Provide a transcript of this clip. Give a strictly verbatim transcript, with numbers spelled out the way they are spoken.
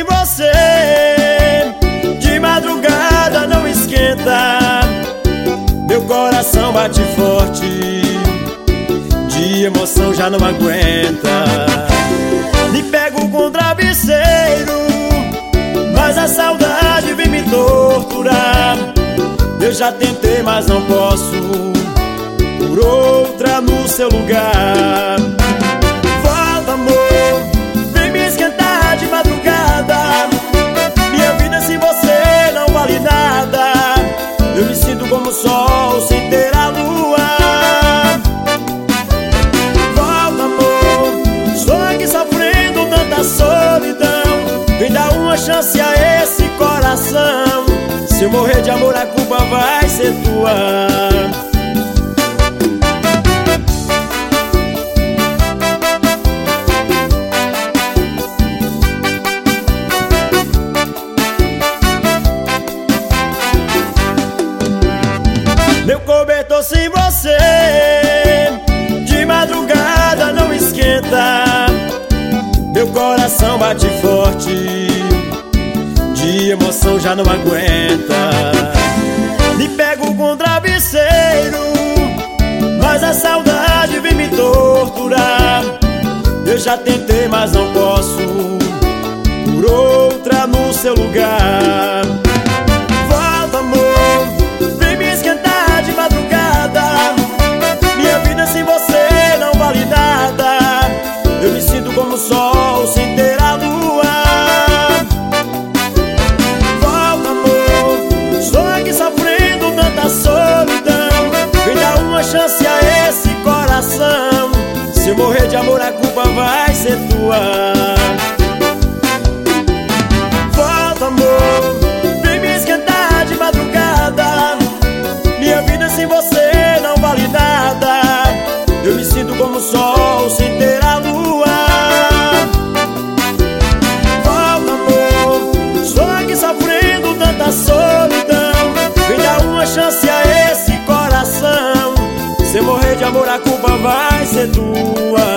você. De madrugada não esquenta, meu coração bate forte, de emoção já não aguenta. Me pego com travesseiro, mas a saudade vem me torturar. Eu já tentei, mas não posso por outra no seu lugar. Volta, amor, vem me esquentar de madrugada. Minha vida sem você não vale nada. Eu me sinto como o sol sem ter a lua. Volta, amor, estou aqui sofrendo tanta solidão. Vem dar uma chance a esse coração. Se eu morrer de amor, a culpa vai ser tua. Meu cobertor sem você, de madrugada não esquenta, meu coração bate forte, de emoção já não aguenta. Me pego com travesseiro, mas a saudade vem me torturar. Eu já tentei, mas não posso por outra no seu lugar. Volta, amor, vem me esquentar de madrugada. Minha vida sem você não vale nada. Eu me sinto como o sol sem ter a lua. Volta, amor, estou aqui sofrendo tanta solidão. Vem dar uma chance a esse coração. Se eu morrer de amor, a culpa vai ser tua. Volta, amor, vem me esquentar de madrugada. Minha vida sem você não vale nada. Eu me sinto como o sol sem ter a lua. Volta, amor, estou aqui sofrendo tanta solidão. Vem dar uma chance a esse coração. Se eu morrer de amor, a culpa vai ser tua.